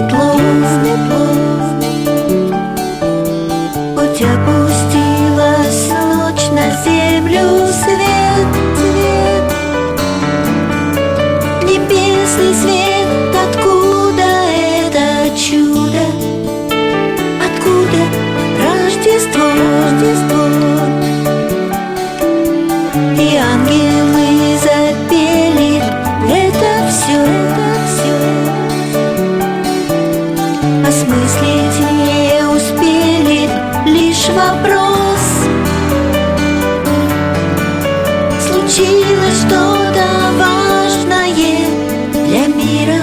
светло, светло. Путь опустилась ночь на землю, свет, свет. Небесный свет, откуда это чудо? Откуда Рождество, Рождество? И ангелы запели, это все, осмыслить не успели, лишь вопрос. Случилось что-то важное для мира.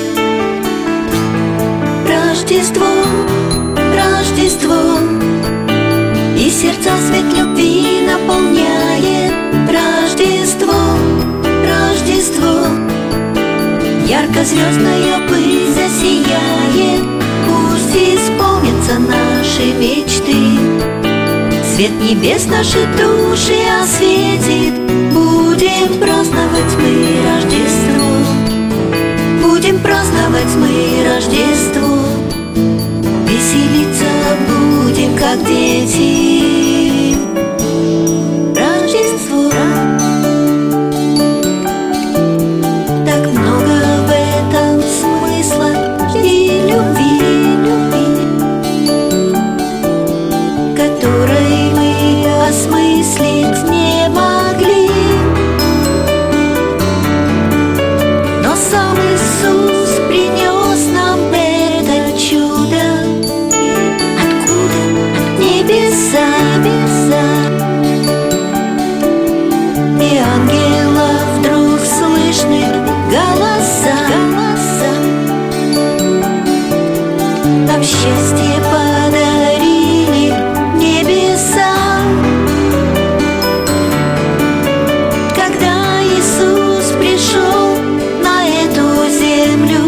Рождество, Рождество, и сердца свет любви наполняет. Рождество, Рождество, ярко-звездная пыль засияет. Пусть исполнятся наши мечты, свет небес наши души осветит. Будем праздновать мы Рождество, будем праздновать мы Рождество. Веселиться будем, как дети. Рождество, так много в этом смысла и любви, которой мы осмыслить не могли. Но сам Иисус принес нам это чудо. Откуда? От небеса, небеса. И ангелов вдруг слышны голоса, голоса. Нам счастье подарили небеса. Когда Иисус пришел на эту землю.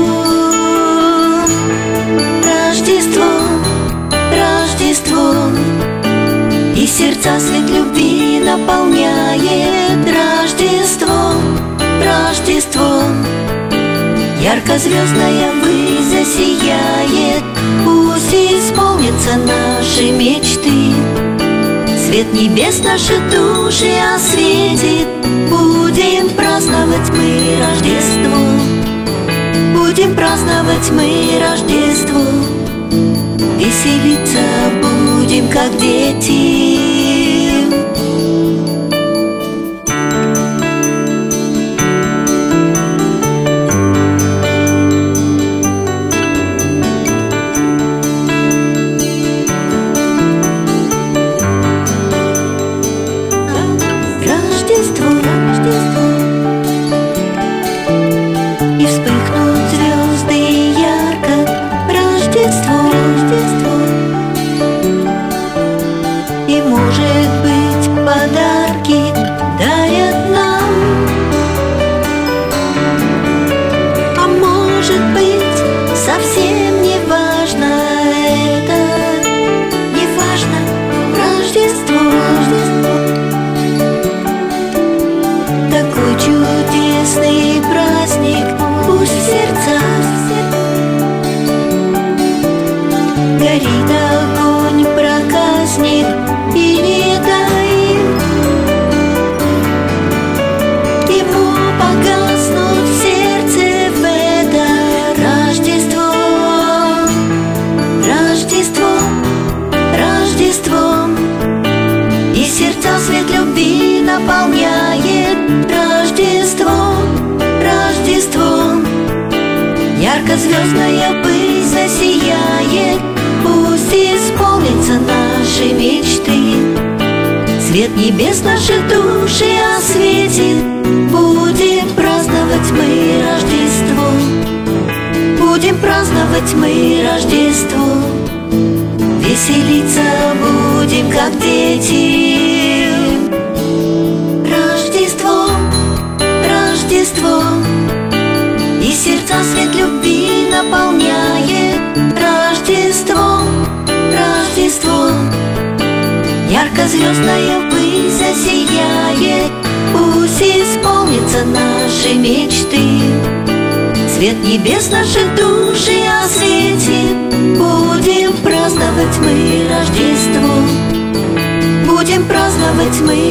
Рождество, Рождество, и сердца свет любви наполняет. Рождество, Рождество, ярко-звездная высь засияет. Пусть исполнятся наши мечты, свет небес наши души осветит. Будем праздновать мы Рождество, будем праздновать мы Рождество. Веселиться будем, как дети. Рождество, Рождество, и вспыхнут звезды ярко. Рождество, Рождество, и, может быть, подарки дарят нам. А может быть, совсем не важно это. Не важно Рождество, Рождество. Такой чудесный праздник, пусть в сердцах горит огонь проказник и не гаит. Ему погаснут в сердце в это Рождество. Рождество, Рождество, и сердца свет любви наполняет. Рождество, Рождество, ярко-звездная пыль засияет. Пусть исполнятся наши мечты, свет небес наши души осветит. Будем праздновать мы Рождество, будем праздновать мы Рождество. Веселиться будем, как дети. Рождество, Рождество, и сердца свет любви наполняет. Рождество, Рождество, ярко-звездная пыль засияет. Пусть исполнятся наши мечты, свет небес наши души осветит. тьмы